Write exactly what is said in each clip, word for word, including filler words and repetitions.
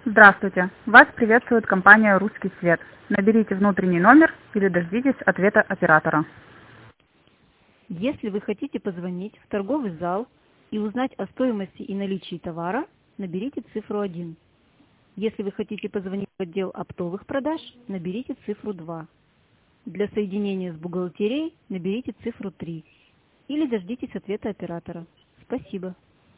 Здравствуйте. Вас приветствует компания «Русский свет». Наберите внутренний номер или дождитесь ответа оператора. Если вы хотите позвонить в торговый зал и узнать о стоимости и наличии товара, наберите цифру один. Если вы хотите позвонить в отдел оптовых продаж, наберите цифру два. Для соединения с бухгалтерией наберите цифру три. Или дождитесь ответа оператора. Спасибо.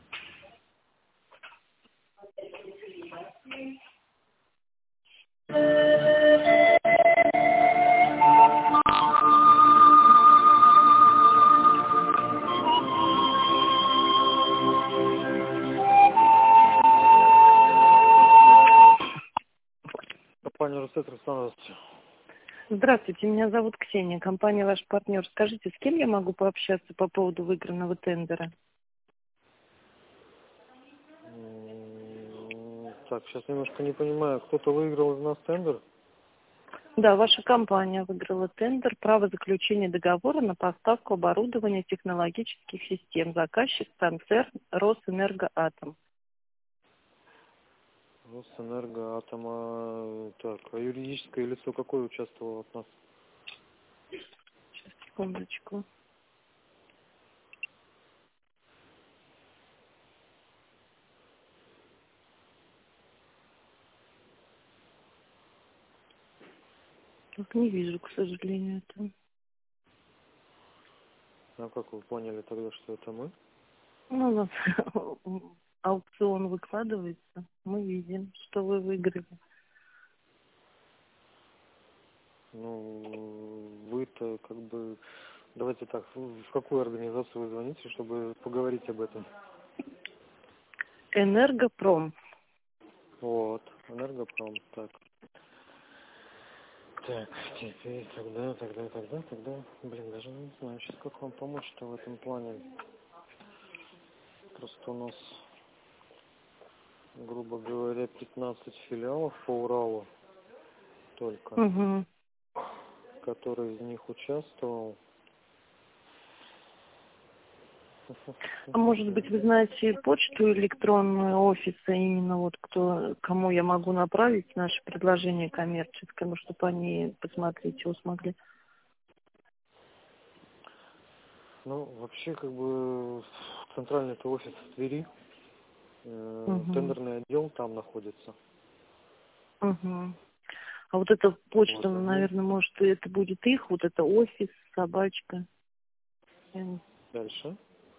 Компания Русет, Руслан. Здравствуйте, меня зовут Ксения, компания «Ваш партнер». Скажите, с кем я могу пообщаться по поводу выигранного тендера? М, Так, сейчас немножко не понимаю, кто-то выиграл из нас тендер? Да, ваша компания выиграла тендер «Право заключения договора на поставку оборудования технологических систем». Заказчик концерн «Росэнергоатом». Росэнергоатома. Так, а юридическое лицо какое участвовало от нас? Сейчас, секундочку. Так, не вижу, к сожалению, это. А как вы поняли тогда, что это мы? Ну, у нас аукцион выкладывается, мы видим, что вы выиграли. Ну, вы-то как бы... Давайте так, в в какую организацию вы звоните, чтобы поговорить об этом? «Энергопром». Вот, Энергопром, так. Так, теперь тогда, тогда, тогда, тогда... Блин, даже не знаю сейчас, как вам помочь-то в этом плане. Просто у нас, грубо говоря, пятнадцать филиалов по Уралу только. Угу. Который из них участвовал. А может быть, вы знаете почту электронную офиса, именно вот кто, кому я могу направить наше предложение коммерческое, ну, чтобы они посмотреть, чего смогли. Ну, вообще, как бы, центральный-то офис в Твери, э, Угу. тендерный отдел там находится. Угу. А вот эта почта, Вот, наверное, может, это будет их, вот это офис, собачка. Н дальше.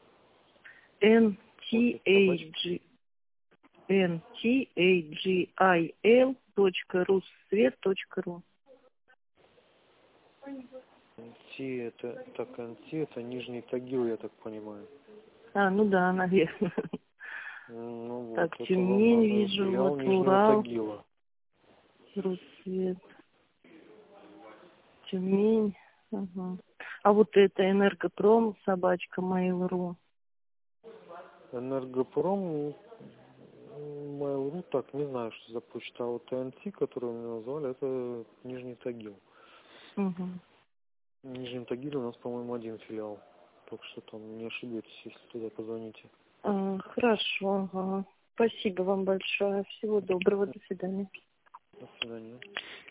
T A G N T A G I L точка руссвет точка ру. эн ти это, так, эн ти это Нижний Тагил, я так понимаю. А, ну да, наверное. Ну вот, Так, это вам Тюмень надо вижу, филиал вот Нижнего Урал, Тагила. Руссвет, Тюмень. Ага. А вот это Энергопром, собачка Mail.ru. Энергопром, Mail.ru, так, не знаю, что за почта, а вот эн ти, которую вы мне назвали, это Нижний Тагил. Угу. В Нижнем Тагиле у нас, по-моему, один филиал. Так что там не ошибетесь, если туда позвоните. А, хорошо, ага. Спасибо вам большое. Всего доброго, до свидания. До свидания.